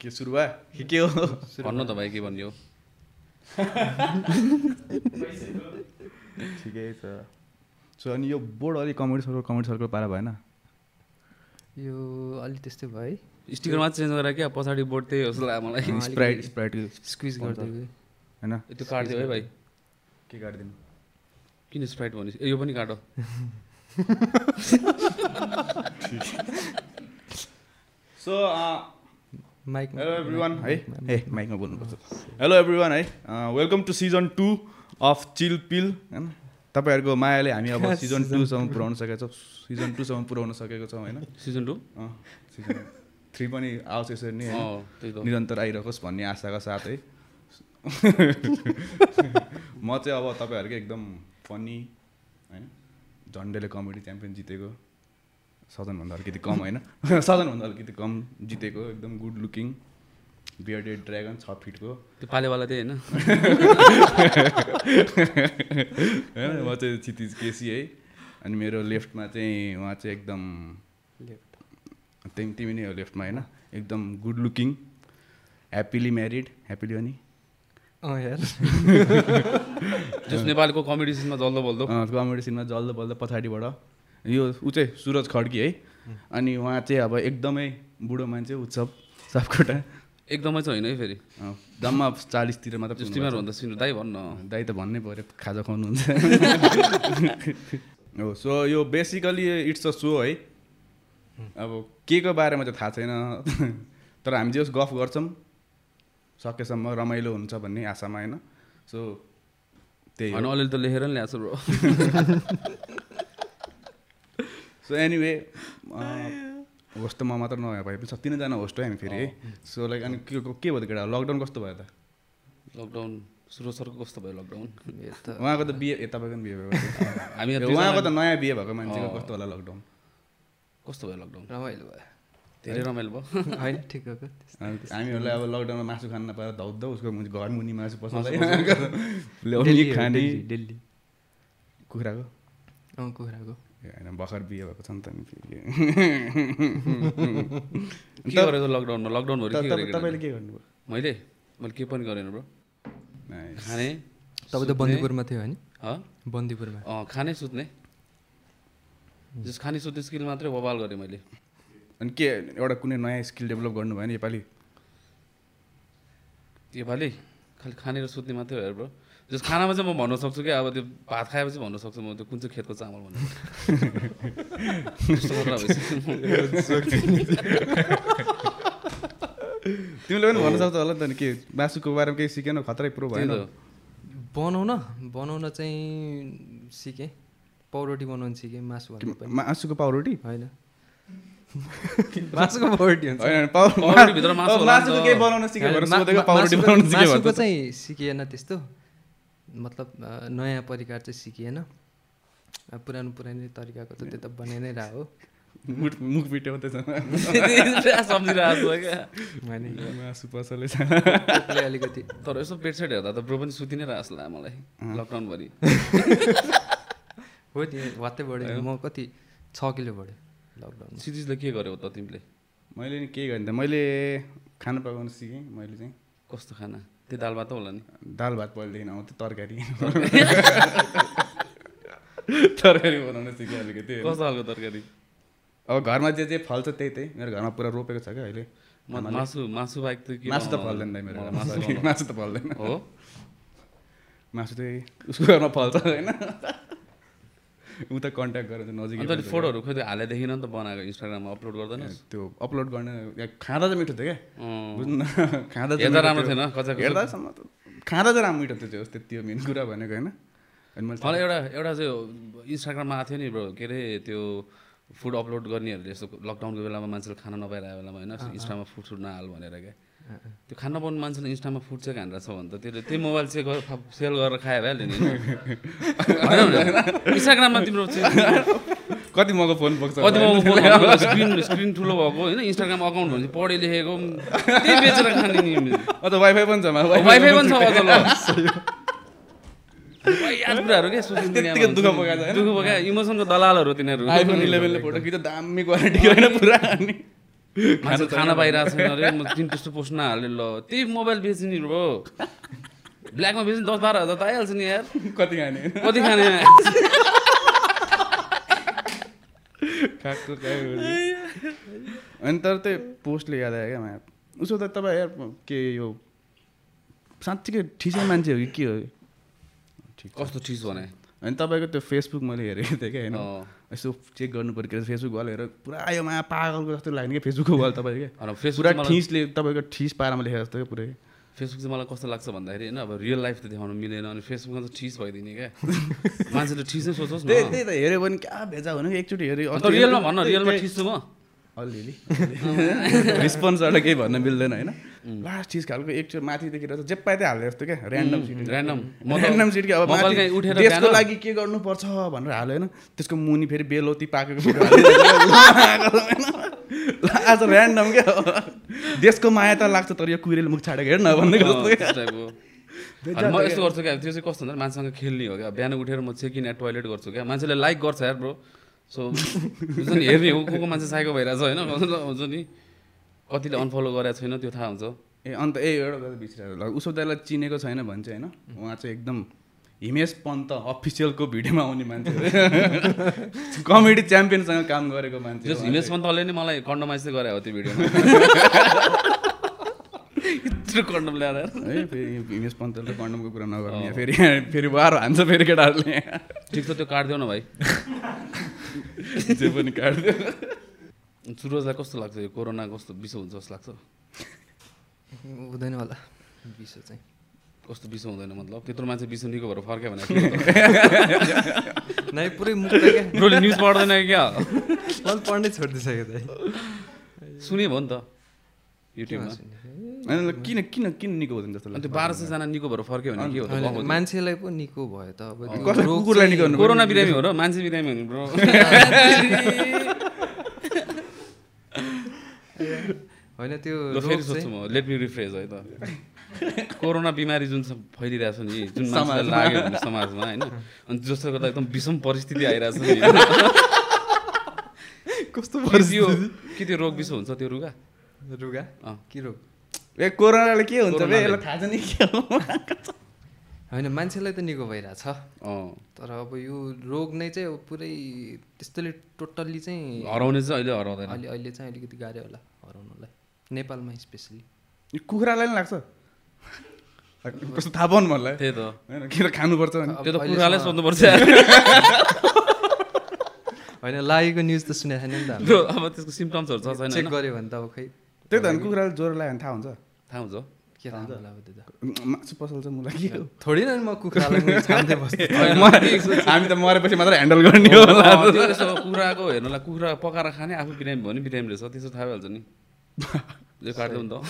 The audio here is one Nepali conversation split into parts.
के सुरु भयो के हो भन्नु त भाइ के भन्ने हो ठिकै छ सो अनि यो बोर्ड अलिक कमेडी सर्कल पारा भएन यो अलि त्यस्तै भयो है स्टिकर मात्र चेन्ज गरेर क्या पछाडि बोर्ड त्यही हो जस्तो लाग्यो मलाई स्प्राइट स्क्विज गर्दै हैन त्यो काट्दियो है भाइ के काट्दिनु किन स्प्राइट भने यो पनि काटो सो माइक हेलो एभ्रिवान है ए माइकमा बोल्नुपर्छ हेलो एभ्रिवान है welcome to season 2 of chill pill हैन तपाईहरुको मायाले हामी अब सिजन 2 सम्म पुर्याउन सकेका छौं सिजन 2 सम्म पुर्याउन सकेको छौं हैन सिजन 2 सिजन 3 पनि आओस् यसरी नै निरन्तर आइरहोस् भन्ने आशाका साथ है म चाहिँ अब तपाईहरुको एकदम फनी हैन झन्डेले कमेडी च्याम्पियन जितेको सजनभन्दा अलिकति कम होइन सजनभन्दा अलिकति कम जितेको एकदम गुड लुकिङ बियर्डेड ड्रागन 6 फिटको त्यो पालेवाला त्यही होइन म चाहिँ क्षितिज केसी है अनि मेरो लेफ्टमा चाहिँ उहाँ चाहिँ एकदम तिमी नै हो लेफ्टमा होइन एकदम good looking happily married happily अनि यार जस नेपालको कमेडी सिनमा जल्दो बल्दो कमेडी सिनमा जल्दो बल्दो पछाडिबाट यो ऊ चाहिँ सुरज खड्की है अनि उहाँ चाहिँ अब एकदमै बुढो मान्छे उत्सव सापकोटा एकदमै चाहिँ होइन है फेरि जम्मा 40 तिर मात्र तिमीहरू भन्दा सिनु दाइ भन्न दाइ त भन्नै पर्यो खाजा खुवाउनुहुन्छ हो सो यो बेसिकली इट्स अ सो है अब के को बारेमा चाहिँ थाहा छैन तर हामी जस गफ गर्छौँ सकेसम्म रमाइलो हुन्छ भन्ने आशामा होइन सो त्यही होइन अलिअलि त लेखेर नि ल्याएको छु ब्रो सो एनिवे होस्ट त म मात्र नभए भए पनि 3जना होस्ट हो हामी फेरि है सो लाइक अनि के भयो त केटा लकडाउन कस्तो भयो त लकडाउन सुरु सरको कस्तो भयो लकडाउन उहाँको त बिहे तपाईँको पनि बिहे भयो हामी उहाँको त नयाँ बिहे भएको मान्छेको कस्तो होला लकडाउन कस्तो भयो लकडाउन रमाइलो भयो धेरै रमाइलो भयो होइन ठिकको हामीहरूलाई अब लकडाउनमा मासु खान नपाएर धौध उसको घर मुनि मासु पस्दै खाने दिल्ली कुखुराको कुखुराको होइन भर्खर बिहे भएको छ नि त नि के गरेको लकडाउनमा लकडाउनभरि के गरेको तपाईँले के गर्नुभयो मैले के पनि गरेन ब्रो खाने तपाईँ त बन्दीपुरमा थियो होइन बन्दीपुरमा खाने सुत्ने जस खाने सुत्ने स्किल मात्रै बवाल गरेँ मैले अनि के एउटा कुनै नयाँ स्किल डेभलप गर्नु भयो नि योपालि खालि खाने र सुत्ने मात्रै हो ब्रो जस खानामा चाहिँ म भन्न सक्छु कि अब त्यो भात खाएपछि भन्न सक्छु म त्यो कुन चाहिँ खेतको चामल भन्नु तिमीले पनि भन्न सक्छौ होला नि त नि के मासुको बारेमा केही सिकेन खतरै प्रो भएन बनाउन चाहिँ सिकेँ पाउरोटी बनाउनु सिकेँ मासुको पाउरोटी होइन मासुको पाउरोटी हुन्छ मासुको चाहिँ सिकिएन त्यस्तो मतलब नयाँ परिकार चाहिँ सिकिएन पुरानो तरिकाको त त्यो त बनाइ नै रह हो मुख बिट्याउँदैछ मासु पसले अलिकति तर यसो बेडसाइड हेर्दा त ब्रो पनि सुति नै रहेको जस्तो लाग्यो मलाई लकडाउनभरि हो नि वात्तै बढ्यो म कति 6 किलो बढ्यो लकडाउन सिजिसले के गर्यो त तिमीले मैले नि के गर्ने त मैले खाना पकाउन सिकेँ मैले चाहिँ कस्तो खाना त्यो दाल भात होला नि दाल भात पहिलेदेखि आउँथ्यो तरकारी बनाउन सिकेँ अलिकति कस्तो खालको तरकारी अब घरमा जे फल्छ त्यही मेरो घरमा पुरा रोपेको छ क्या अहिले मासु बाहेक त मासु त फल्दैन मेरो मासु त फल्दैन हो मासु चाहिँ उसको घरमा फल्छ होइन ऊ त कन्ट्याक्ट गरेर नजिक अन्त फोटोहरू खोइ हालेदेखि नि त बनाएको इन्स्टाग्राममा अपलोड गर्दैन त्यो अपलोड गर्न खाँदा चाहिँ मिठो थियो क्या बुझ्नु न खाँदा हेर्दा राम्रो थिएन हेर्दासम्म त खाँदा चाहिँ राम्रो मिठो थियो त्यति हो मेन कुरा भनेको होइन मलाई एउटा चाहिँ इन्स्टाग्राममा आएको थियो नि ब्रो के अरे त्यो फुड अपलोड गर्नेहरूले यस्तो लकडाउनको बेलामा मान्छेले खाना नपाइरहेको बेलामा होइन इन्स्टामा फुड नहाल भनेर क्या त्यो खाना बनाउने मान्छेले इन्स्टामा फुड चाहिँ खान्छ भने त त्यसले त्यही मोबाइल चाहिँ सेल गरेर खायो भइहाल्यो नि इन्स्टाग्राममा तिम्रो कति मको फोन बोक्छ कति मको स्क्रिन ठुलो भएको होइन इन्स्टाग्राम अकाउन्ट भने पढे लेखेको त्यही बेचेर खाने नि अन्त वाइफाई पनि छ वाइफाई पनि छ अझ याद कुराहरू क्या सोसियल मिडियामा दुःख बोका इमोसनको दलालहरू तिनीहरू iPhone 11 ले फोटो खिच्दा दामी क्वालिटी होइन पुरा अनि मान्छे खाना पाइरहेको छैन अरे म त्यस्तो पोस्ट नहाले ल त्यही मोबाइल बेच्ने ब्रो ब्ल्याकमा बेच्ने 10-12 हजार त आइहाल्छ नि यार कति खाने खाएको अनि तर त्यो पोस्टले याद आयो क्या मलाई उसो त तपाईँ यार के यो साँच्चीकै ठिसै मान्छे हो कि के हो कस्तो ठिस भने अनि तपाईँको त्यो फेसबुक मैले हेरेको थिएँ क्या होइन यसो चेक गर्नु पऱ्यो कि फेसबुक वाल हेरेर पुरा यो माया पागलको जस्तो लाग्ने क्या फेसबुकको वाल तपाईँको पुरा ठिसले तपाईँको ठिस पारामा लेखेको जस्तो क्या पुरै फेसबुक चाहिँ मलाई कस्तो लाग्छ भन्दाखेरि होइन अब रियल लाइफ त देखाउनु मिलेन अनि फेसबुकमा त ठिस भइदिने क्या मान्छेले ठिसै सोचोस् न त्यही त हेऱ्यो भने क्या भेजा हुनु एकचोटि हेऱ्यो रियलमा भन्न रियलमा ठिस छु म अलिअलि रिस्पोन्सबाट केही भन्न मिल्दैन होइन लास्ट चिज खालको एकचोटि माथिदेखि रहेछ जे पाए त्यही हाल्ने जस्तो क्या ऱ्यान्डम सिट क्या अब उठेर त्यसको लागि के गर्नुपर्छ भनेर हाल्यो होइन त्यसको मुनि फेरि बेलौती पाकेको आज ऱ्यान्डम क्या देशको माया त लाग्छ तर यो कुहिरेले मुख छाडेको हेर न भन्ने म यस्तो गर्छु क्या त्यो चाहिँ कस्तो हुन्छ मान्छेसँग खेल्ने हो क्या बिहान उठेर म चेक इन एट टोइलेट गर्छु क्या मान्छेले लाइक गर्छ यार ब्रो सो हुन्छ नि हेर्ने हो को मान्छे साइको भइरहेछ होइन हुन्छ नि कतिले अनफलो गरेको छैन त्यो थाहा हुन्छ ए अन्त एउटा कुरा बिर्सिरहेको उसो दाइलाई चिनेको छैन भने चाहिँ होइन उहाँ चाहिँ एकदम हिमेश पन्त अफिसियलको भिडियोमा आउने मान्छे कमेडी च्याम्पियनसँग काम गरेको मान्छे हिमेश पन्तले नै मलाई कन्डमाइज चाहिँ गरे हो त्यो भिडियोमा यत्रो कन्डम ल्याएर है फेरि हिमेश पन्तले कन्डमको कुरा नगर्ने फेरि बाह्र हान्छ फेरि केटाहरूले ठिक छ त्यो काटिदेऊ न भाइ जे पनि काटिदियो सुरजलाई कस्तो लाग्छ यो कोरोना कस्तो विषय हुन्छ जस्तो लाग्छ हुँदैन होला विषय चाहिँ कस्तो विषय हुँदैन मतलब त्यत्रो मान्छे विषय निको भएर फर्क्यो भने नै पुरै मुख क्या न्युज पढ्दैन क्या मैले पढ्नै छोडिदिइसक्यो त सुने भयो नि त युट्युबमा किन किन किन निको हुँदैन जस्तो लाग्छ त्यो 1200 जना निको भएर फर्क्यो भने के हो त मान्छेलाई पो निको भयो त अब कुकुरलाई निको गर्नु कोरोना बिरामी हो र मान्छे बिरामी हो नि ब्रो होइन त्यो फेरि सोच्छु म लेट मी रिफ्रेस है त कोरोना बिमारी जुन फैलिरहेछ नि जुन मान्छेलाई लाग्यो भने समाजमा होइन अनि जसले गर्दा एकदम विषम परिस्थिति आइरहेछ नि कस्तो के त्यो रोग विषय हुन्छ त्यो रुगा के रोग ए कोरोनाले के हुन्छ बे यसलाई थाहा छ नि के हो होइन मान्छेलाई त निको भइरहेछ तर अब यो रोग नै चाहिँ पुरै त्यस्तोले टोटल्ली चाहिँ हराउने चाहिँ अहिले हराउँदैन अहिले चाहिँ अलिकति गाह्रो होला हराउनुलाई नेपालमा स्पेसली कुखुरालाई पनि लाग्छ कस्तो थाहा पाउनु मलाई त्यही त होइन के खानुपर्छ त्यो त कुखुरालाई सोध्नुपर्छ होइन लागेको न्युज त सुनेको छैन नि त अब त्यसको सिम्टम्सहरू छ छैन चेक गऱ्यो भने त अब खै त्यही त कुखुराले ज्वरो लाग्यो भने थाहा हुन्छ के थाहा होला अब त्यो त मासु पसल चाहिँ मलाई के हो थोरै न म कुखुरालाई छाम्दै बस्छु हामी त मरेपछि मात्रै ह्यान्डल गर्ने हो कुखुराको हेर्नुलाई कुखुरा पकाएर खाने आफू बिरामी भयो भने बिरामी रहेछ त्यसो थाहा भइहाल्छ नि यो काट्दै नि त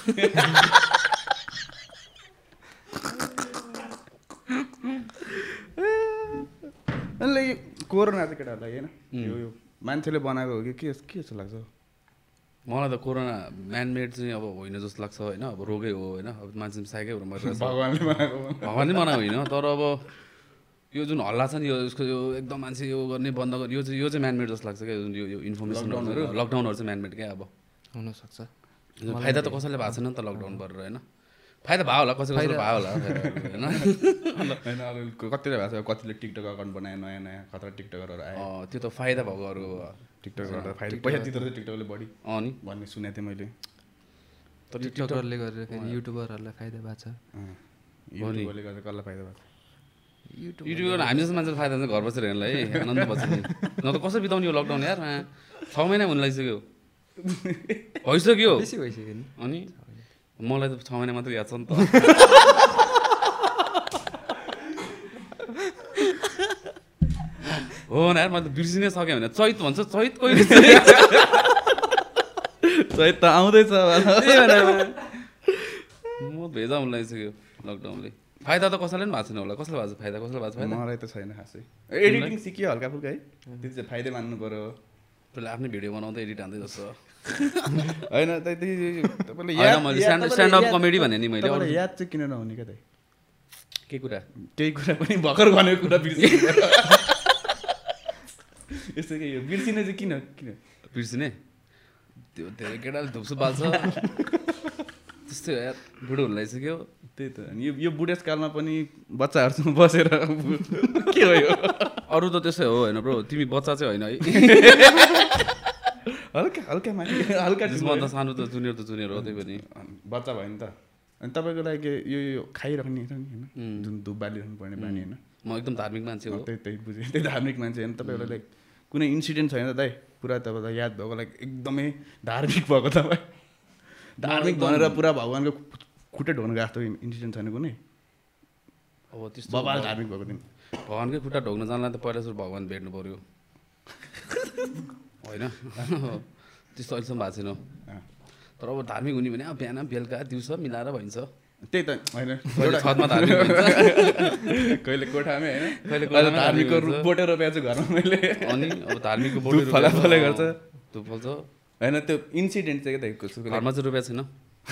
कोरोना चाहिँ केटाहरूलाई होइन यो मान्छेले बनाएको हो कि के जस्तो लाग्छ मलाई त कोरोना म्यानमेड चाहिँ अब होइन जस्तो लाग्छ होइन अब रोगै हो होइन अब मान्छे साइकै भएर मरिरहेछ भगवान्ले बनाएको होइन तर अब यो जुन हल्ला छ नि यो यसको यो एकदम मान्छे यो गर्ने बन्द गर्ने यो चाहिँ म्यानमेड जस्तो लाग्छ क्या जुन यो इन्फर्मेसनहरू लकडाउनहरू चाहिँ म्यानमेड क्या अब हुनसक्छ फाइदा त कसैले भएको छैन नि त लकडाउन गरेर होइन फाइदा भयो होला कसैले भयो होला होइन कतिले भएको छ कतिले टिकटक अकाउन्ट बनायो नयाँ नयाँ खतरा टिकटकरहरू आयो त्यो त फाइदा भएकोहरू टिकटकबाट फाइदा पैसा तिर्छ टिकटकले बढी नि भन्ने सुनेको थिएँ मैले तर टिकटकरले गरेर युट्युबरहरूलाई फाइदा भएको छ युट्युबरले गर्दा कसलाई फाइदा भएको छ युट्युबर हामी जस्तो मान्छेले फाइदा चाहिँ घर बसेर हेर्नलाई आनन्द बस्छ नि न त कसरी बिताउने यो लकडाउन यार 6 महिना हुन लागिसक्यो भइसक्यो बेसी भइसक्यो नि अनि मलाई त 6 महिना मात्रै याद छ नि त हो न यार मैले त बिर्सिनै सकेँ भने चैत भन्छ चैत कहिले चैत त आउँदैछ म भेजा हुन लागिसक्यो लकडाउनले फाइदा त कसैले पनि भएको छैन होला कसले भएको छ फाइदा कसले भएको छ फाइदा मलाई त छैन खासै एडिटिङ सिक्यो हल्का फुल्का है त्यो चाहिँ फाइदै मान्नु पर्यो त्यसले आफ्नै भिडियो बनाउँदा एडिट हान्दै जस्तो होइन मैले स्ट्यान्ड अप कमेडी भने नि मैले याद चाहिँ किन नहुने क्या त के कुरा केही कुरा पनि भर्खर भनेको कुरा बिर्सिने यस्तो के यो बिर्सिने चाहिँ किन बिर्सिने त्यो धेरै केटाले धुप्सु बाल्छ त्यस्तै हो यार बुढो हुन लागिसक्यो त्यही त अनि यो बुढेसकालमा पनि बच्चाहरूसँग बसेर के हो यो अरू त त्यसै हो होइन ब्रो तिमी बच्चा चाहिँ होइन है हल्का हल्का माथि हल्का त्यसमा सानो त जुनियर हो त्यही पनि बच्चा भयो नि त अनि तपाईँको लागि यो खाइराख्ने छ नि होइन जुन धुप बालिराख्नु पर्ने बानी होइन म एकदम धार्मिक मान्छे हो त्यही बुझेँ त्यही धार्मिक मान्छे होइन तपाईँलाई लाइक कुनै इन्सिडेन्ट छैन त दाइ पुरा तपाईँलाई याद भएको लाइक एकदमै धार्मिक भएको तपाईँ धार्मिक भनेर पुरा भगवान्को खुट्टा ढोक्नु गएको इन्सिडेन्ट छैन कुनै अब त्यस्तो बबाल धार्मिक भएको दिन भगवान्कै खुट्टा ढोक्न जानलाई त पहिला सुरु भगवान् भेट्नु पऱ्यो होइन त्यस्तो अहिलेसम्म भएको छैन तर अब धार्मिक हुने भने अब बिहान बेलुका दिउँसो मिलाएर भइन्छ त्यही त होइन छतमा धार्मिक कहिले कोठामै होइन कहिले धार्मिकको बोटेर रोपेको छु घरमा मैले अनि अब धार्मिकको बोट फलाफलै गर्छ धुप फल्छ होइन त्यो इन्सिडेन्ट चाहिँ के त घरमा चाहिँ रोपेको छैन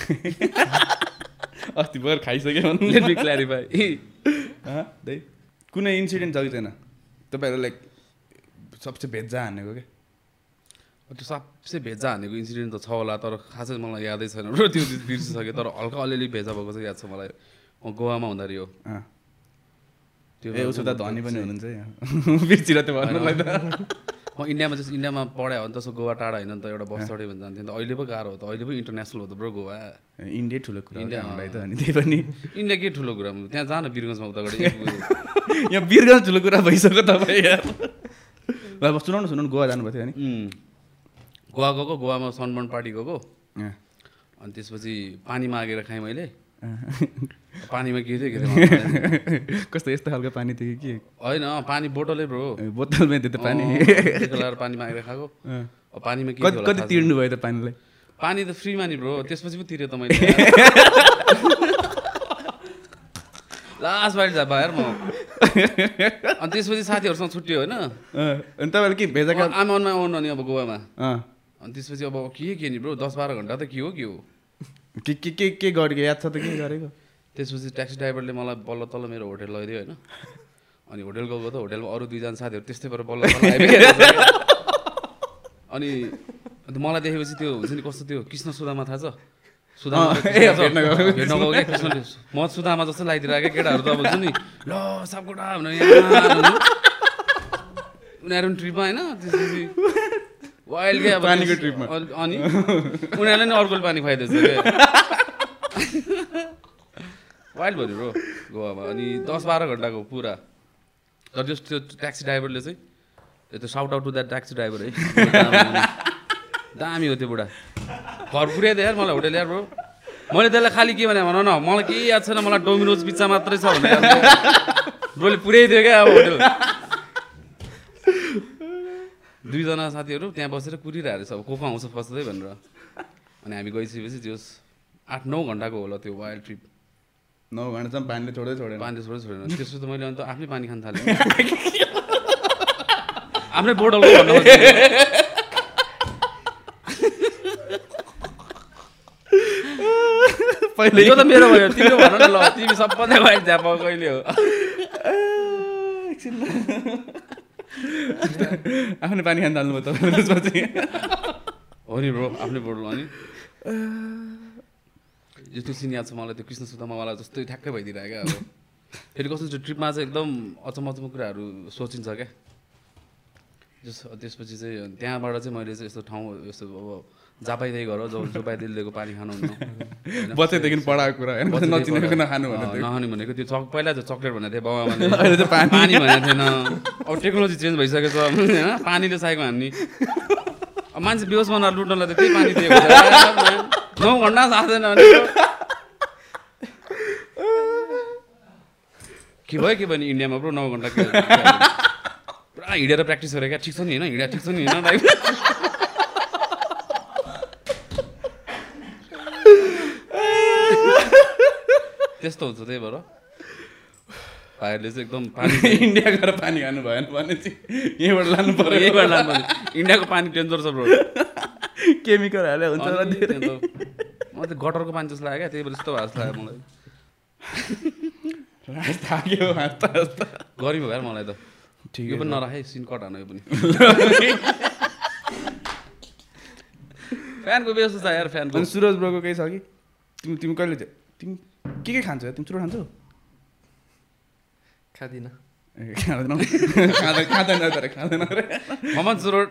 अस्ति भएर खाइसक्यो लेट मी क्ल्यारिफाई दाइ कुनै इन्सिडेन्ट छ कि छैन तपाईँहरू लाइक सबसे भेज्जा हानेको क्या त्यो सबसे भेजा हानेको इन्सिडेन्ट त छ होला तर खासै मलाई यादै छैन र त्यो बिर्सिसकेँ तर हल्का अलिअलि भेजा भएको चाहिँ याद छ मलाई म गोवामा हुँदाखेरि हो त्यो उसो त धनी पनि हुनुहुन्छ बिर्सिएर त्यो भन्नुलाई त म इन्डियामा पढायो भने त गोवा टाढा होइन नि त एउटा बस चढ्यो भने जान्थेँ त अहिले पो गाह्रो हो त अहिले पो इन्टरनेसनल हो त ब्रो गोवा इन्डिया ठुलो कुरा इन्डिया हामीलाई त अनि त्यही पनि इन्डिया के ठुलो कुरा त्यहाँ जान वीरगन्जमा उताबाट यहाँ वीरगन्ज ठुलो कुरा भइसक्यो तपाईँ यार ल सुनाउनु गोवा जानुभएको थियो नि गोवा गएको गोवामा सनबर्न पार्टी गएको अनि त्यसपछि पानी मागेर खाएँ मैले पानीमा के थियो कस्तो यस्तो खालको पानी थियो कि होइन पानी बोतलै ब्रो बोतलमै थियो त पानी लगाएर पानी मागेर खाएको पानीमा के कति तिर्नु भयो त पानीलाई पानी त फ्रीमा नि ब्रो त्यसपछि पो तिरेँ त मैले लास्ट बाइट जा यार म अनि त्यसपछि साथीहरूसँग छुट्यो होइन अनि तपाईँले के भेजा आमामा आउनु नि अब गोवामा अनि त्यसपछि अब के नि ब्रो 10-12 घन्टा त के हो के गरेको याद छ त के गरेको त्यसपछि ट्याक्सी ड्राइभरले मलाई बल्ल तल्ल मेरो होटेल लगिदियो होइन अनि होटेल गएको त होटेलमा अरू 2जना साथीहरू त्यस्तै भएर बल्ल तल्ल आइपुगेको अनि मलाई देखेपछि त्यो हुन्छ नि कस्तो त्यो कृष्ण सुदामा थाहा छ सुदामा म सुदामा जस्तो लगाइदिरहेको केटाहरू त अब हुन्छ नि ल सापकोटा भनेर उनीहरू पनि ट्रिपमा होइन त्यसपछि वाइल्ड क्या पानीको ट्रिपमा अनि उनीहरूले नि अर्को पानी खुवाइदिएछ क्या वाइल्ड भयो ब्रो गोवामा अनि 10-12 घन्टाको पुरा तर त्यो ट्याक्सी ड्राइभरले चाहिँ त्यो shout out to that taxi driver है दामी हो त्यो बुढा घर पुर्याइदियो यार मलाई होटेल यार ब्रो मैले त्यसलाई खालि के भने भन न मलाई केही याद छैन मलाई डोमिनोज पिज्जा मात्रै छ भने ब्रोले पुर्याइदियो क्या अब होटेल 2जना साथीहरू त्यहाँ बसेर कुरिरहेको छ अब को आउँछ फस्दै भनेर अनि हामी गइसकेपछि त्यो 8-9 घन्टाको होला त्यो वाइल्ड ट्रिप 9 घन्टासम्म पानीले छोडेन त्यसपछि त मैले अन्त आफ्नै पानी खान थालेँ आफ्नै बोतलको भन्नु पहिले यो त मेरो भयो तिम्रो भन न ल तिमी सबभन्दा वाइल्ड झ्याप कहिले हो आफ्नै पानी खान थाल्नुभयो तपाईँ त्यसपछि हो नि ब्रो आफ्नै बोतल अनि यो त्यो सिन याद छ मलाई त्यो कृष्ण सुदामावाला जस्तै ठ्याक्कै भइदिरहेको क्या अब फेरि कस्तो त्यो ट्रिपमा चाहिँ एकदम अचम्म कुराहरू सोचिन्छ क्या त्यसपछि चाहिँ त्यहाँबाट चाहिँ मैले चाहिँ यस्तो ठाउँ यस्तो अब जापाइदै गर जो पाइदिएको पानी खानु हुन्न बच्चादेखि पढाएको कुरा नचिनेको नखानु भनेको त्यो पहिला चाहिँ चक्लेट भनेको थियो बाबाले पानी भनेको थिएन अब टेक्नोलोजी चेन्ज भइसकेको छ होइन पानीले चाहिएको हान्ने अब मान्छे बेहोस बनाएर लुट्नलाई त त्यही पानी दिएको 9 घन्टा साँच्दैन के भयो नि इन्डियामा ब्रो 9 घन्टा पुरा हिँडेर प्र्याक्टिस गरेँ क्या ठिक छ नि होइन हिँडा ठिक छ नि होइन त्यस्तो हुन्छ त्यही भएर भाइहरूले चाहिँ एकदम पानी इन्डिया गएर पानी खानु भएन भने चाहिँ यहीँबाट लानु पर्यो इन्डियाको पानी डेन्जर छ ब्रो केमिकल हाले हुन्छ म त गटरको पानी जस्तो लाग्यो क्या त्यही भएर यस्तो भएको जस्तो लाग्यो मलाई थाक्यो गरिब भयो मलाई त ठिक यो पनि नराखे सिन कट हान यो पनि फ्यानको व्यवस्था छ यार फ्यानको अनि सुरज ब्रोको केही छ कि तिमी तिमी कहिले तिमी के खान्छौ तिमी चुरोट खान्छौ खाँदिनँ खाँदैन अरे ममन चुरोट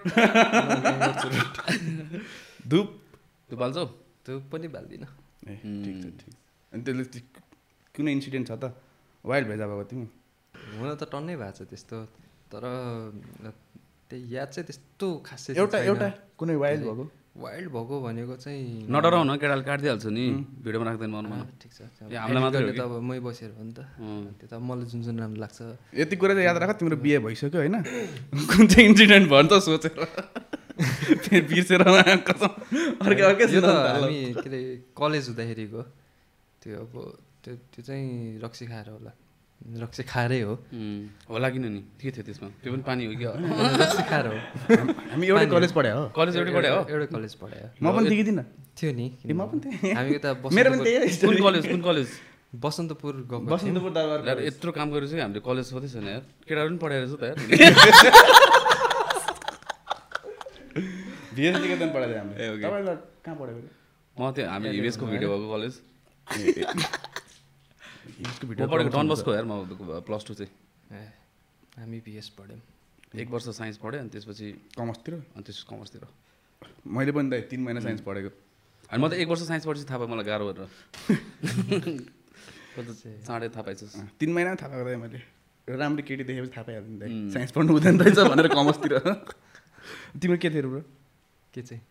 धुप पाल्छौ त्यो पनि बाल्दिनँ ए ठिक छ ठिक अनि त्यसले कुनै इन्सिडेन्ट छ त वाइल्ड भेजा भएको तिमी हुन त टन्नै भएको छ त्यस्तो तर त्यही याद चाहिँ त्यस्तो खासै एउटा कुनै वाइल्ड भएको वाइल्ड भएको भनेको चाहिँ नडराउ न केटाले काटिदिइहाल्छ नि भिडियोमा राख्दैन मनमा ठिक छ हामीलाई मात्रै हो त अब मै बसेर हो नि त त्यो त मलाई जुन जुन राम्रो लाग्छ यति कुरा चाहिँ याद राख तिम्रो बिहे भइसक्यो होइन कुन चाहिँ इन्सिडेन्ट भयो नि त सोचेर फेरि बिर्सेर कसम अर्कै अर्कै यो त हामी के अरे कलेज हुँदाखेरिको त्यो अब त्यो चाहिँ रक्सी खाएर होला रक्सी खाएरै हो होला किन नि के थियो त्यसमा त्यो पनि पानी हो कि रक्सी खाएर हो हामी एउटै कलेज पढायो हो कलेज एउटै पढ्यो हो एउटै कलेज पढायो म पनि देखिदिनँ थियो नि म पनि थिएँ हामी त मेरो पनि त्यही कुन कलेज बसन्तपुर गएको बसन्तपुर दरबार यार यत्रो काम गरेर चाहिँ हामीले कलेज सोधै छैन यार केटाहरू पनि पढाएर छ त यार भिएस निकेतन पढायो हामीले तपाईँलाई कहाँ पढायो म त्यो हामी हिवेसको भिडियो भएको कलेज यसको म पढेको डन बस्को यार म +2 चाहिँ हामी बिएस पढ्यौँ 1 वर्ष साइन्स पढेँ अनि त्यसपछि कमर्सतिर अनि त्यसपछि कमर्सतिर मैले पनि त 3 महिना साइन्स पढेको अनि म त 1 वर्ष साइन्स पढेपछि थाहा भयो मलाई गाह्रो गरेर चाँडै थाहा पाइछु 3 महिना थाहा पाएको थिएँ मैले राम्रो केटी देखेपछि थाहा पाइहाल्छु नि साइन्स पढ्नु हुँदैन रहेछ भनेर कमर्सतिर तिम्रो के थियो ब्रो के चाहिँ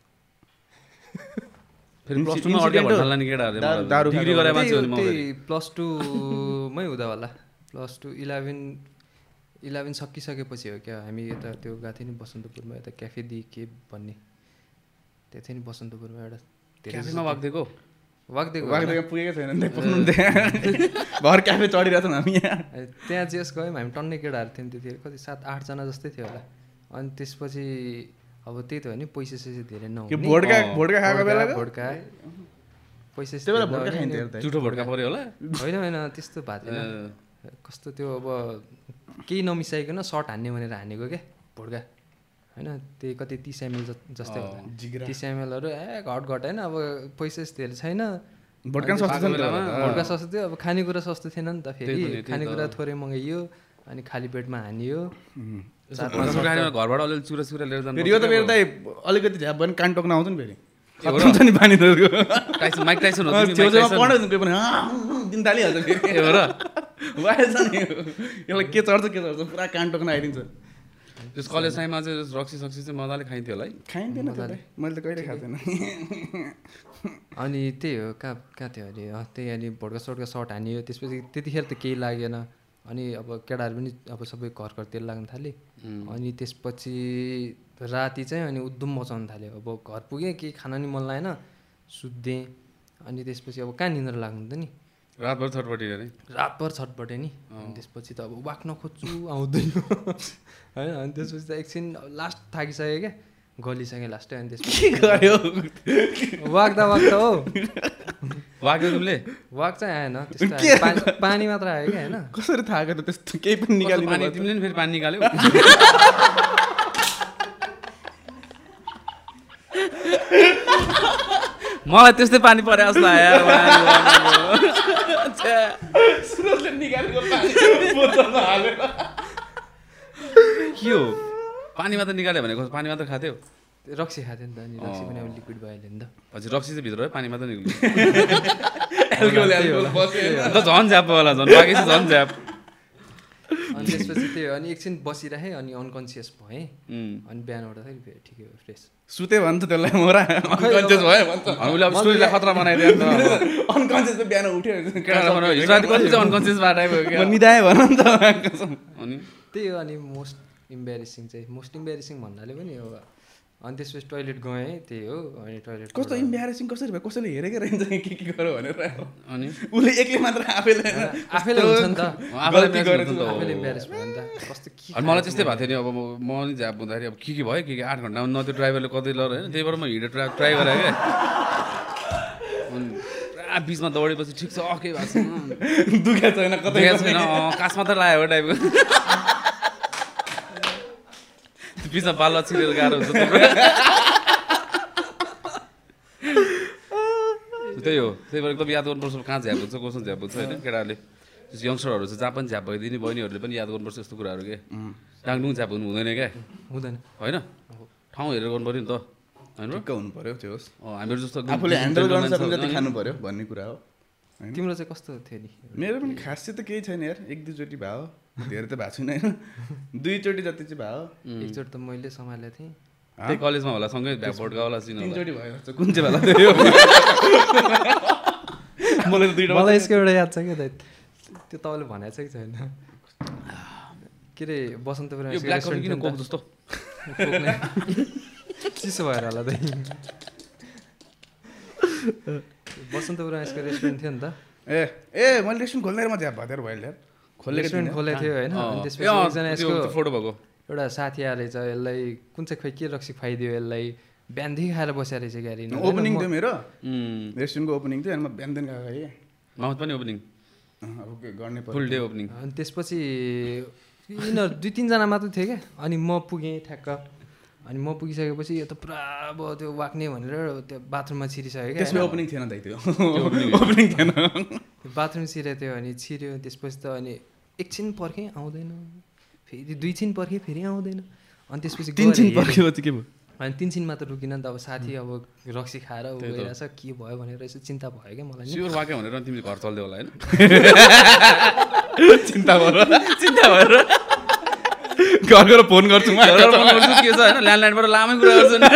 फेरि +2 मा अर्कै भन्नला नि केटाहरूले दारु डिग्री गरे मान्छे हो नि म +2 मै हुँदा होला +2 11 सकिसकेपछि हो क्या हामी यता त्यो गएको थियो नि बसन्तपुरमा यता क्याफे दि के भन्ने त्यो थियो नि बसन्तपुरमा एउटा क्याफेमा वाग्देको वाग्देको पुगेकै छैन नि पुग्नु भर क्याफे चढिरहेको छौँ हामी त्यहाँ जेस गयौँ हामी टन्नै केटाहरू थियौँ त्यतिखेर कति 7-8 जना जस्तै थियो होला अनि त्यसपछि अब त्यही त हो नि पैसा सैसा धेरै नहुने भोड्का खाएको बेला भोड्का पैसा जुठो भोड्का पऱ्यो होला होइन त्यस्तो भएको थिएन कस्तो त्यो अब केही नमिसाइकन सर्ट हान्ने भनेर हानेको क्या भोड्का होइन त्यही कति 30 ml जस्तै होला 30 mlहरू घट होइन अब पैसा धेरै छैन भोड्का सस्तो भोड्का सस्तो थियो अब खानेकुरा सस्तो थिएन नि त फेरि खानेकुरा थोरै मगाइयो अनि खाली पेटमा हानियो घरबाट अलिअलि चुरा लिएर जानु यो त मेरो त अलिकति झ्याप भने कान टोक्न आउँछ नि फेरि हुन्छ नि पानी माइक टाइसन हो पढ्नु कोही पनि दिन थालिहाल्छ फेरि हो र वाइल्ड छ नि यसलाई के चढ्छ पुरा कान टोक्न आइदिन्छ त्यस कलेज टाइममा चाहिँ रक्सी चाहिँ मजाले खाइन्थ्यो होला है खाइन्थेन मैले त कहिले खाएको थिएन अनि त्यही हो कहाँ थियो अरे त्यही अनि भोड्का सर्ट हानियो त्यसपछि त्यतिखेर त केही लागेन अनि अब केटाहरू पनि अब सबै घर तेल लाग्न थाले अनि त्यसपछि राति चाहिँ अनि उद्धुम मचाउन थाल्यो अब घर पुगेँ केही खान नि मन लागेन सुत्थेँ अनि त्यसपछि अब कहाँ निन्द्रा लाग्नु त नि रातभर छटपटे नि अनि त्यसपछि त अब वाक्न खोज्छु आउँदैन होइन अनि त्यसपछि त एकछिन लास्ट थाकिसक्यो क्या गलिसकेँ लास्टै अनि त्यसपछि वाग्दा हो वाग्यो तिमीले वाग चाहिँ आएन त्यस्तो पानी मात्र आयो क्या होइन कसरी थाहा गरेर त्यस्तो केही पनि निकाल्नु तिमीले नि फेरि पानी निकाल्यौ मलाई त्यस्तै पानी परे जस्तो आयो के हो पानी मात्र निकाल्यो भनेको पानी मात्र खाथ्यो रक्सी खाथ्यो नि त अनि रक्सी पनि अब लिक्विड भइहाल्यो नि त हजुर रक्सी चाहिँ भित्र पानी मात्र निक्ल्यो झन् झ्याप होला झन् बाँकी चाहिँ झन् झ्याप अनि त्यसपछि त्यो अनि एकछिन बसिराखेँ अनि अनकन्सियस भएँ अनि बिहान उठ्दाखेरि फेरि ठिकै हो फ्रेस सुते भन्छ त्यसलाई मोरा अनकन्सियस भयो भन्छ हामीले अब स्टोरीलाई खतरा बनाइदियो अनकन्सियस त बिहान उठ्यो अनकन्सियस बाटायो निदाए भन नि त अनि त्यही हो अनि मोस्ट इम्बेरेसिङ भन्नाले पनि हो अनि त्यसपछि टोइलेट गएँ त्यही हो अनि टोइलेट कस्तो इम्बेरेसिङ कसरी भयो कसैले हेरेकै रहेछ के गर्यो भनेर अनि उसले एक्लै मात्र आफैले हुन्छ नि त आफैले इम्बेरेस भयो नि त कस्तो के अनि मलाई त्यस्तै भएको थियो नि अब म नि झ्याप हुँदाखेरि अब के भयो के 8 घन्टामा न त्यो ड्राइभरले कतै लर होइन त्यही भएर म हिँडेर ट्राई गरेँ क्या अनि पुरा बिचमा दौडेपछि ठिक छ केही भएको छैन दुखेको छैन कतै छैन कास मात्र लाग्यो टाइपको बिचमा बालुवा छिरेर गाह्रो हुन्छ त्यही हो, त्यही भएर एकदम याद गर्नुपर्छ कहाँ झ्याप हुन्छ कसो झ्याप हुन्छ होइन केटाहरूले यङ्स्टरहरू चाहिँ जहाँ पनि झ्याप भइदिने बहिनीहरूले पनि याद गर्नुपर्छ यस्तो कुराहरू के डाङडुङ झ्याप हुनु हुँदैन क्या हुँदैन होइन ठाउँ हेरेर गर्नु पऱ्यो नि त होइन ठिक्क हुनु पऱ्यो त्यो होस् हामीहरू जस्तो आफूले ह्यान्डल गर्न सक्ने जति खानु पऱ्यो भन्ने कुरा हो तिम्रो चाहिँ कस्तो थियो नि मेरो पनि खास चाहिँ त केही छैन यार 1-2 चोटि भयो धेरै त भएको छैन होइन 2 चोटि जति चाहिँ भयो एकचोटि त मैले सम्हालेको थिएँ त्यही कलेजमा होला सँगै भोटगाउँला चिन 3 चोटि भयो कुन चाहिँ बेला थियो मलाई त 2टा मलाई यसको एउटा याद छ क्या दाइ त्यो तपाईँले भनेको छ कि छैन के अरे बसन्तपुरमा यो ब्ल्याक कफी किन कोक जस्तो चिसो भएर होला दाइ बसन्तपुरमा यसको रेस्टुरेन्ट थियो नि त ए मैले रेस्टुरेन्ट खोल्ने म झ्याप भएर भयो यार रेस्टुरेन्ट खोलेको थियो होइन अनि त्यसपछि एकजना यसको फोटो भएको एउटा साथी आएर चाहिँ यसलाई कुन चाहिँ खोइ के रक्सी खुवाइदियो यसलाई बिहानदेखि खाएर बसेर रहेछ गाडी ओपनिङ थियो मेरो रेस्टुरेन्टको ओपनिङ थियो अनि म बिहानदेखि गएको थिएँ माउथ पनि ओपनिङ अब के गर्ने फुल डे ओपनिङ अनि त्यसपछि यिनीहरू 2-3 जना मात्रै थियो क्या अनि म पुगेँ ठ्याक्क अनि म पुगिसकेपछि यो त पुरा अब त्यो वाक्ने भनेर त्यो बाथरुममा छिरिसक्यो क्या त्यसमा ओपनिङ थिएन दाइ त्यो ओपनिङ थिएन बाथरुम छिरेको थियो अनि छिर्यो त्यसपछि त अनि एकछिन पर्खेँ आउँदैन फेरि 2 छिन पर्खेँ फेरि आउँदैन अनि त्यसपछि 3 छिन पर्खेपछि के भयो अनि 3 छिन मात्र रुकिन नि त अब साथी अब रक्सी खाएर गइरहेछ के भयो भनेर यसो चिन्ता भयो क्या मलाई स्योर वाक्य भनेर तिमीले घर चल्दै होला होइन चिन्ता भएर घर गएर फोन गर्छु म के छ होइन ल्यान्डलाइनबाट लामै कुरा गर्छु नि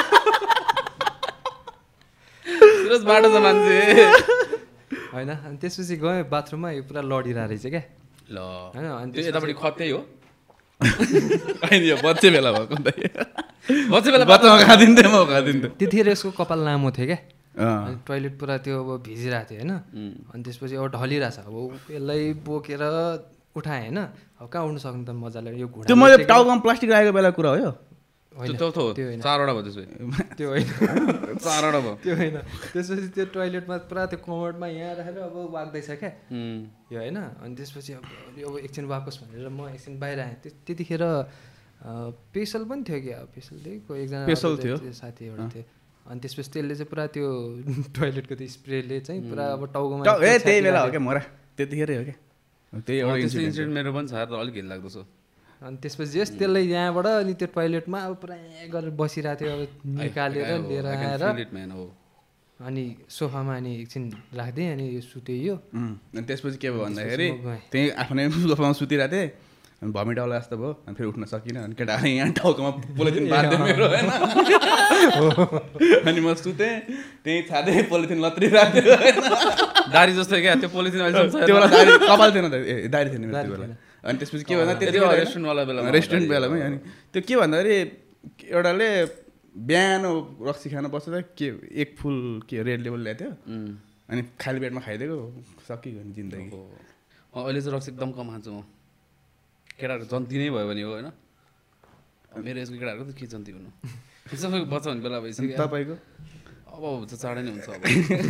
सिरियस बाटो छ मान्छे होइन अनि त्यसपछि गएँ बाथरुममा यो पुरा लडिरहेको रहेछ क्या ल होइन अनि त्यो यतापट्टि खत्तै हो होइन यो बच्चे बेला भएको बच्चे बेला बाटोमा खादिन्थेँ म खादिन्थेँ त्यतिखेर यसको कपाल लामो थियो क्या अँ अनि टोइलेट पुरा त्यो अब भिजिरहेको थियो होइन अनि त्यसपछि अब ढलिरहेछ अब यसलाई बोकेर उठाएँ होइन अब कहाँ उठ्नु सक्नु त मजाले यो घुँडा त्यो मैले टाउकोमा प्लास्टिक राखेको बेला कुरा हो यो त्यो होइन 4वटा भयो त्यसो त्यो होइन 4वटा भयो त्यो होइन त्यसपछि त्यो टोइलेटमा पुरा त्यो कमोडमा यहाँ राखेर अब वाग्दैछ क्या यो होइन अनि त्यसपछि अब एकछिन वापस भनेर म एकछिन बाहिर आएँ त्यतिखेर पेसल पनि थियो कि अब पेसलले कोही एकजना पेसल थियो साथी एउटा थियो अनि त्यसपछि त्यसले चाहिँ पुरा त्यो टोइलेटको त्यो स्प्रेले चाहिँ पुरा अब टाउकोमा ए त्यही बेला हो क्या मोरा त्यतिखेरै हो क्या त्यही एउटा इन्सिडेन्ट मेरो पनि छ अलिक घिन लाग्दो छ अनि त्यसपछि जस त्यसले यहाँबाट अनि त्यो टोइलेटमा अब पुरा गरेर बसिरहेको थियो अब निकालेर लिएर आएर अनि सोफामा अनि एकछिन राख्दिएँ अनि यो सुतेँ यो अनि त्यसपछि के भयो भन्दाखेरि त्यहीँ आफ्नै सोफामा सुतिरहेको थिएँ अनि भमिट आउला जस्तो भयो अनि फेरि उठ्न सकिनँ अनि केटाले यहाँ टाउकोमा पोलिथिन बाँध्यो मेरो होइन अनि म सुतेँ त्यहीँ छाँदै पोलिथिन लत्रिरहेको थियो होइन दारी जस्तो क्या त्यो पोलिथिन त्यो बेला दारी कपाल थिएन दारी थिएन त्यो बेला अनि त्यसपछि के भन्दा त्यति रेस्टुरेन्ट बेलामै अनि त्यो के भन्दाखेरि एउटाले बिहान रक्सी खान बस्दा के एक फुल के रेड लेबल ल्याएको थियो अनि खाली पेटमा खाइदिएको सकिगयो नि जिन्दगी अहिले चाहिँ रक्सी एकदम कम खान्छु म केटाहरू जन्ती नै भयो भने हो होइन मेरो यसको केटाहरूको त के जन्ती हुनु सबैको बच्चा हुने बेला भइसक्यो तपाईँको अब हुन्छ चाँडै नै हुन्छ अब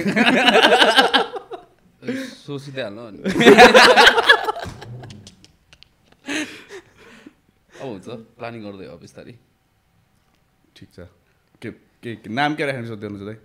सोचिँदै हाल्नु अनि अब हुन्छ प्लानिङ गर्दै हो बिस्तारै ठिक छ के नाम के राख्नु सोध्नु चाहिँ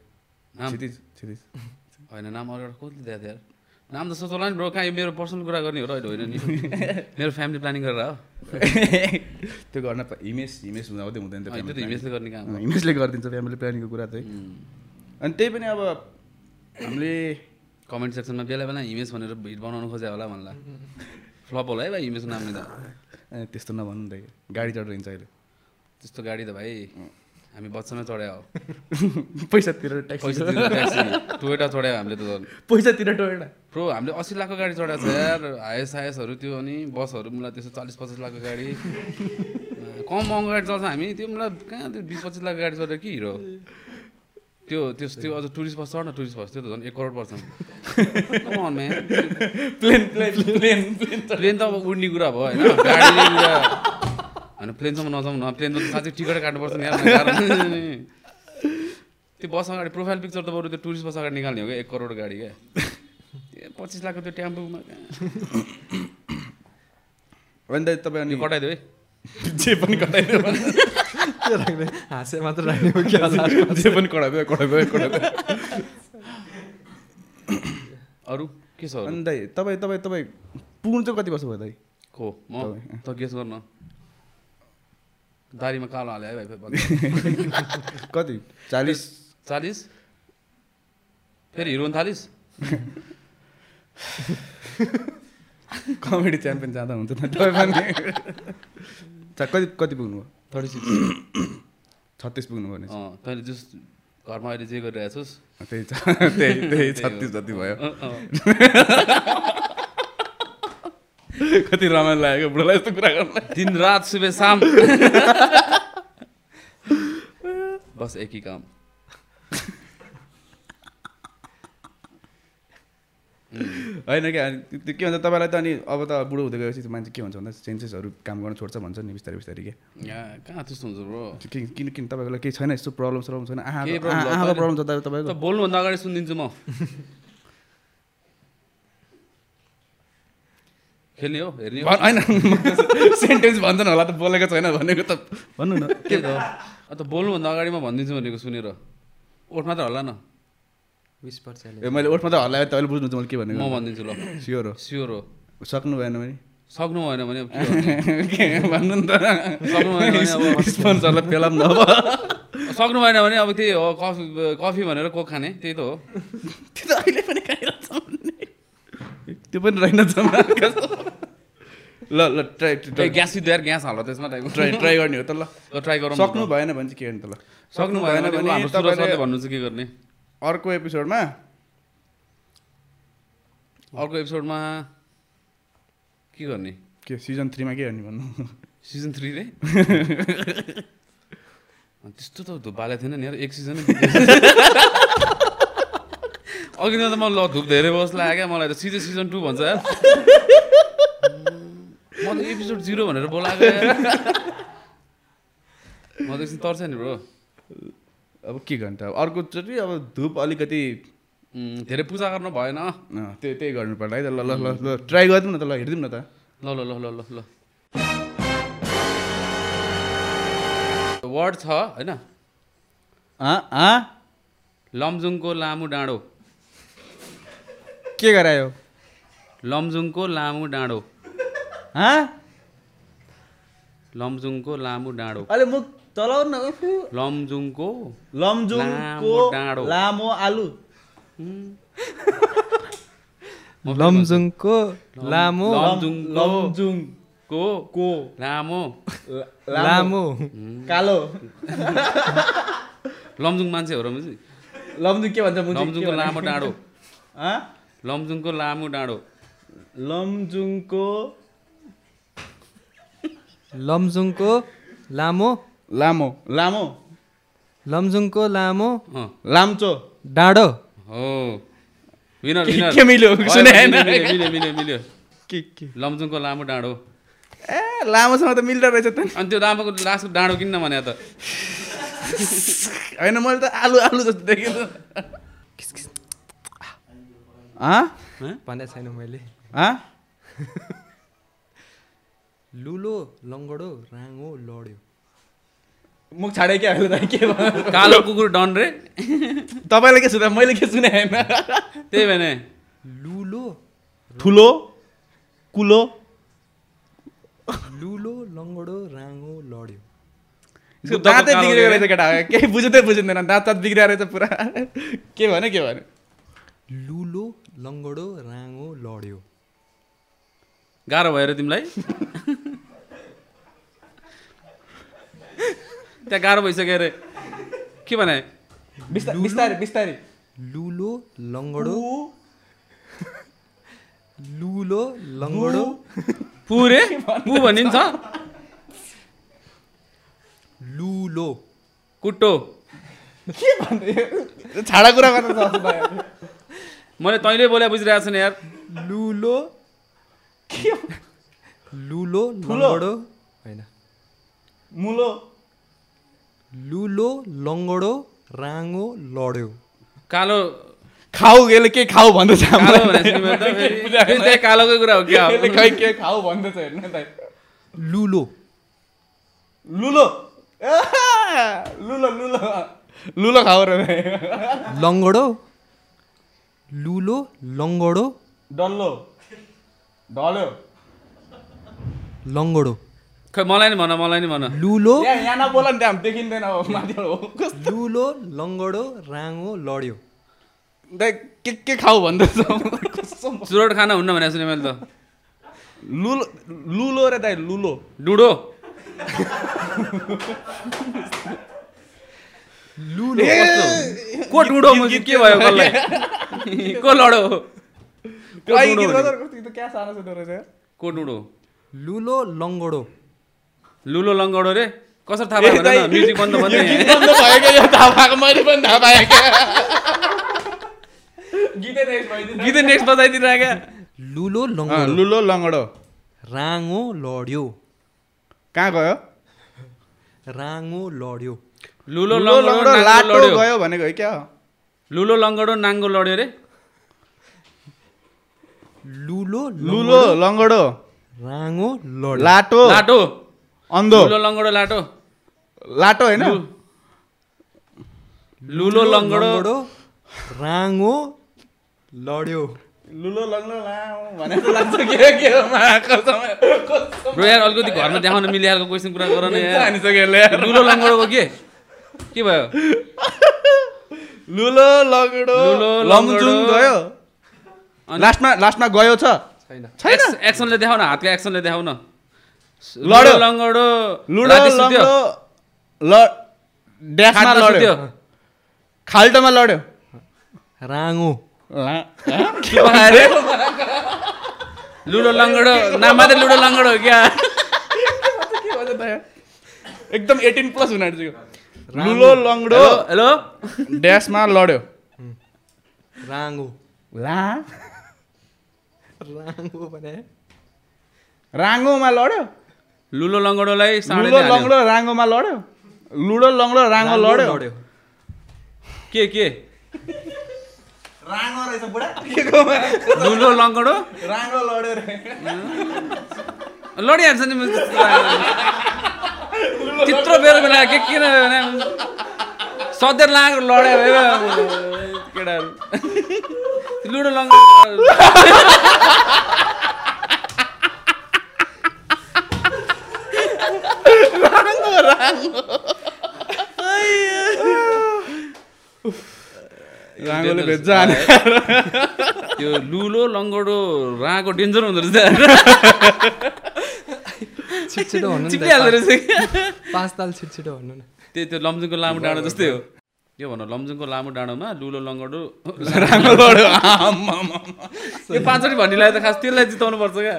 होइन नाम अरू एउटा कसले दिएको थियो नाम त सोच्ला नि ब्रो कहाँ यो मेरो पर्सनल कुरा गर्ने हो र होइन नि मेरो फ्यामिली प्लानिङ गरेर हो त्यो गर्न इमेज हुँदै हुँदैन त्यो त इमेजले गर्ने काम इमेजले गरिदिन्छ फ्यामिली प्लानिङको कुरा चाहिँ अनि त्यही पनि अब हामीले कमेन्ट सेक्सनमा बेला बेला इमेज भनेर भिड बनाउनु खोजे होला भन्ला फ्लप होला है भाइ इमेजको नाम लिँदा त्यस्तो नभन्नु त गाडी चढेर हिँड्छ अहिले त्यस्तो गाडी त भाइ हामी बच्चामा चढायो हो पैसा तिरेर ट्याक्सी टोयोटा चढायो हामीले त पैसा तिरेर टोयोटा प्रो हामीले 80 लाखको गाडी चढाएको छ यार हायसहरू त्यो अनि बसहरू मलाई त्यसो 40-50 लाखको गाडी कम महँगो गाडी चल्छ हामी त्यो मलाई कहाँ त्यो 20-25 लाखको गाडी चढेर के हिरो त्यो अझ टुरिस्ट बस चढ्न टुरिस्ट बस त्यो त झन् 1 करोड पर्छ प्लेन त अब उड्ने कुरा भयो होइन गाडीले कुरा होइन प्लेनसम्म नजाउँ न प्लेनमा त साँच्चै टिकट काट्नुपर्छ नि त्यो बस अगाडि प्रोफाइल पिक्चर त बरु त्यो टुरिस्ट बस अगाडि निकाल्ने हो क्या 1 करोड गाडी क्या 25 लाखको त्यो टेम्पोमा अन्त तपाईँ अनि कटाइदियो है जे पनि कटाइदियो हाँसे मात्र राख्ने हो क्या जे पनि कटाइदियो अरू के छ अनि दाइ तपाईँ पुग्नु चाहिँ कति वर्ष भयो दाइ को म त गेस गर्न दारीमा कालो हाले है भाइ कति 40 फेरि हिरो थालिस कमेडी च्याम्पियन जाँदा हुन्छ त तपाईँ पनि कति पुग्नुभयो 36 पुग्नुभयो भने तैँले जस घरमा अहिले जे गरिरहेको छस् त्यही 36 जति भयो कति रमाइलो लागेको बुढोलाई यस्तो कुरा गर्नलाई दिन रात सुबह शाम बस एक ही काम होइन क्या त्यो के भन्छ तपाईँलाई त अनि अब त बुढो हुँदै गएपछि मान्छे के हुन्छ भन्दा सेन्सेसहरू काम गर्न छोड्छ भन्छ नि बिस्तारै बिस्तारै के यहाँ कहाँ त्यस्तो हुन्छ ब्रो किन तपाईँको लागि केही छैन यस्तो प्रब्लम छैन आँखाको प्रब्लम छ तपाईँको बोल्नुभन्दा अगाडि सुनिदिन्छु म खेल्ने हो हेर्ने हो होइन सेन्टेन्स भन्छन् होला त बोलेको छैन भनेको त भन्नु न के त त बोल्नुभन्दा अगाडि म भनिदिन्छु भनेको सुनेर ओठ मात्र हल्ला न 20% ए मैले ओठ मात्र हल्लाए तपाईँले बुझ्नुहुन्छ मैले के भनेको म भनिदिन्छु ल स्योर हो सक्नु भएन भने सक्नु भएन भने के भन्नु नि त सक्नु भएन भने अब स्पोन्सरलाई पेलाम नभए सक्नु भएन भने अब त्यही हो कफी भनेर कोक खाने त्यही त हो त्यो त अहिले पनि खाइरहेछ त्यो पनि रहेनछ ल ट्राई ग्यास यार ग्यास हाल्छ त्यसमा ट्राई गर्ने हो त ल ट्राई गरौँ सक्नु भएन भने चाहिँ के गर्ने त ल सक्नु भएन भने तपाईँले भन्नु चाहिँ के गर्ने अर्को एपिसोडमा के गर्ने के सिजन 3 मा के गर्ने भन्नु सिजन 3 रे त्यस्तो त बाले थिएन नि यार एक सिजन अघि त म ल धुप धेरै बस लाग्यो क्या मलाई त सिजन 2 भन्छ यार म त एपिसोड 0 भनेर बोलाएको म त एकछिन तर्छ नि ब्रो अब के गर्ने त अर्को चोटि अब धुप अलिकति धेरै पूजा गर्नु भएन त्यही गर्नु पर्ला है त ल ल ल ल ट्राई गरिदिउँ न त ल हेरिदिउँ न त ल ल ल ल ल ल वर्ड छ होइन लमजुङको लामो डाँडो के गरायो लमजुङको लामो डाँडो लमजुङको लामो डाँडो अहिले मुख चलाउ न लमजुङको डाँडो लामो आलु लमजुङको लामो लमजुङको लामो कालो लमजुङ मान्छे हो र लमजुङ के भन्छ लमजुङको लामो डाँडो लमजुङको लामो डाँडो लमजुङको लामो लमजुङको लामो लाम्चो डाँडो हो विनर के मिल्यो मिल्यो के लमजुङको लामो डाँडो ए लामोसँग त मिल्दो रहेछ त अनि त्यो लामोको लास्टको डाँडो किन्न भने त होइन मैले त आलु जस्तो देखेँ भने छैन मैले लुलो लङ्गडो राङ्गो लड्यो मुख छाडे क्या के कालो कुकुर डन रे तपाईँले के सुने मैले के सुने होइन त्यही भने लुलो ठुलो कुलो लुलो लङ्गडो राङ्गो लड्यो दाँतै बिग्रेको रहेछ केटा केही बुझ्दैन दाँत बिग्रिएर रहेछ पुरा के भन्यो लुलो लङ्गडो राङ्गो लड्यो गाह्रो भएर तिमीलाई त्यहाँ गाह्रो भइसक्यो अरे के भने बिस्तारै लुलो लङ्गडो पुरे पु भनिन्छ लुलो कुट्टो के भन्दै छाडा कुरा गर्न मैले तैँले बोले बुझिरहेको छु नि यार लुलो लङ्गडो होइन लुलो लङ्गडो राङ्गो लड्यो कालो खाऊ यसले के खाऊ भन्दैछ कालोकै कुरा हो क्या खै के खाऊ भन्दैछ हेर्नु त लुलो खाऊ र लङ्गडो लुलो लङ्गडो डल्लो ढल्यो लङ्गडो खै मलाई नि भन लुलो यहाँ नबोल नि त्यहाँ देखिँदैन अब माथिबाट हो लुलो लङ्गडो राङ्गो लड्यो के खाऊ भन्दैछ चुरोट खाना हुन्न भनेको सुने मैले त लुलो लुलो रे दाइ लुलो डुडो लुलो को डुडो मुझे के भयो कसलाई को लड्यो क्या सानो छ रहेछ को डुडो लुलो लङ्गडो लुलो लङ्गडो रे कसरी थाहा भयो भने म्युजिक बन्द बन्द भयो क्या यो थाहा भएको मैले पनि थाहा पाएँ क्या गीतै नेक्स्ट बजाइदिनु क्या लुलो लङ्गडो लुलो लङ्गडो राङ्गो लड्यो कहाँ गयो राङ्गो लड्यो लुलो लङ्गडो लङ्गडो लाटो गयो भनेको है क्या लुलो लङ्गडो नाङ्गो लड्यो रे लुलो लुलो लङ्गडो राङ्गो लड्यो लाटो लाटो अन्धो लुलो लङ्गडो लाटो लाटो होइन लुलो लङ्गडो राङ्गो लड्यो लुलो लङ्गडो भनेको लाग्छ के ब्रो यार अलिकति घरमा देखाउन मिलिहालको क्वेसन कुरा गर न यार हानिसक्यो लुलो लङ्गडोको के भयो लुलो लङ्गडो लुलो लमजुङ गयो लास्टमा गयो छ छैन एक्सनले देखाउ न हातको एक्सनले देखाउ न लड्यो लङ्गडो लुलो लङ्गडो ड्यासमा लड्यो खाल्टोमा लड्यो राङ्गो लुडो लङ्गडो नाम मात्रै लुडो लङ्गडो हो क्या एकदम 18+ हुन आँटिसक्यो लुलो लङ्गडो हेलो ड्यासमा लड्यो राङ्गो राङ्गो भने राङ्गोमा लड्यो लुलो लङ्गडोलाई लुलो लङ्गडो राङ्गोमा लड्यो लुडो लङ्गडो राङ्गो लड्यो के राङ्गो रहेछ बुढा लुलो लङ्गडो राङ्गो लड्यो रे लडिहाल्छ नि त्यत्रो बेला के किन सधैँ लाग लड्यो केटाहरू लुडो लङ्गडो राङ्गोले भेट्छ हाने त्यो लुलो लङ्गडो राको डेन्जर हुँदो रहेछ छिटो भन्नु चिप्लिहाल्दो रहेछ 5 ताल छिटो भन्नु न त्यो लमजुङको लामो डाँडो जस्तै हो के भन्नु लमजुङको लामो डाँडोमा लुलो लङ्गडो राङ्गो लड्यो यो 5चोटि भन्नेलाई त खास त्यसलाई जिताउनु पर्छ क्या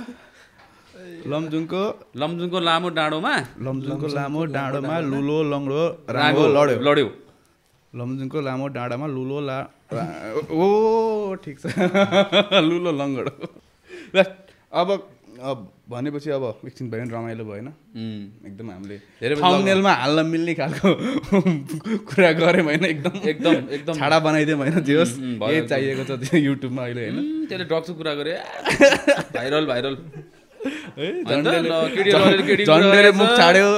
लमजुङको लामो डाँडोमा लुलो लङ्गडो राङ्गो लड्यो लमजुङको लामो डाँडामा लुलो ओ ठिक छ लुलो लङ्गडो ल अब भनेपछि अब एकछिन भयो नि रमाइलो भएन एकदम हामीले थम्बनेलमा हाल्न मिल्ने खालको कुरा गऱ्यौँ होइन एकदम छाडा बनाइदिउँ होइन जे होस् यही चाहिएको छ त्यो युट्युबमा अहिले होइन त्यसले ड्रग्सको कुरा गरे भाइरल झन्डेले मुख छाड्यो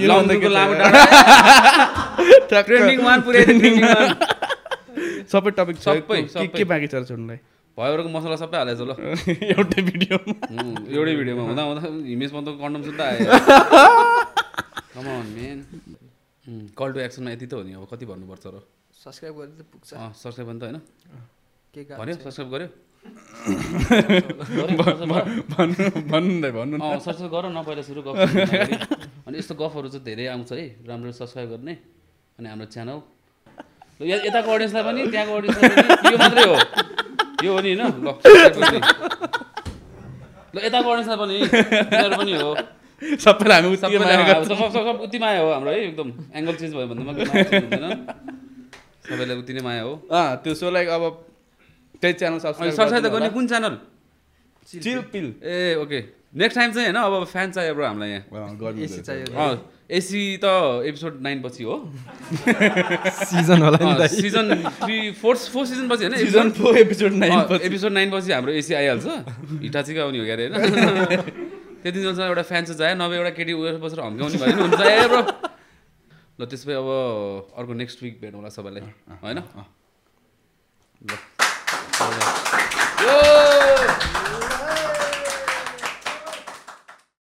सबै टपिक सबै के बाँकी छ छोड्नुलाई भयोको मसला सबै हालेछ ल एउटै भिडियोमा हुँदा हिमेश पन्तको कन्डम सुत्दा आयो come on man call to एक्सनमा यति त हो नि अब कति भन्नुपर्छ र सब्स्क्राइब गरेर त पुग्छ सब्स्क्राइब पनि त होइन के भन्यो सब्स्क्राइब गर्यो भन्नु सब्स्क्राइब गर न पहिला सुरु गफ अनि यस्तो गफहरू चाहिँ धेरै आउँछ है राम्रो सब्स्क्राइब गर्ने अनि हाम्रो च्यानल यताको अडियन्सलाई पनि त्यहाँको अडियन्सलाई पनि यो मात्रै हो यो हो नि होइन ल यताको अडियन्सलाई पनि तिनीहरू पनि हो सबैलाई हामी सब उति माया हो हाम्रो है एकदम एङ्गल चेन्ज भयो भन्दा हुँदैन सबैलाई उति नै माया हो त्यो सो लाइक अब त्यही च्यानल सब्स्क्राइब त गर्ने कुन च्यानल चिल पिल ए ओके नेक्स्ट टाइम चाहिँ होइन अब फ्यान चाहियो ब्रो हामीलाई यहाँ एसी चाहियो एसी त एपिसोड 9 पछि हो सिजन होला नि त सिजन 3 4 सिजन पछि होइन सिजन 4 एपिसोड 9 पछि हाम्रो एसी आइहाल्छ हिटाचीको आउने हो क्यारे होइन त्यति बेलासम्म एउटा फ्यान चाहिँ चाहियो नभए एउटा केटी उयो बसेर हम्काउने भयो हुन्छ ए ब्रो ल त्यसपछि अब अर्को नेक्स्ट विक भेटौँला सबैलाई होइन ल Alright.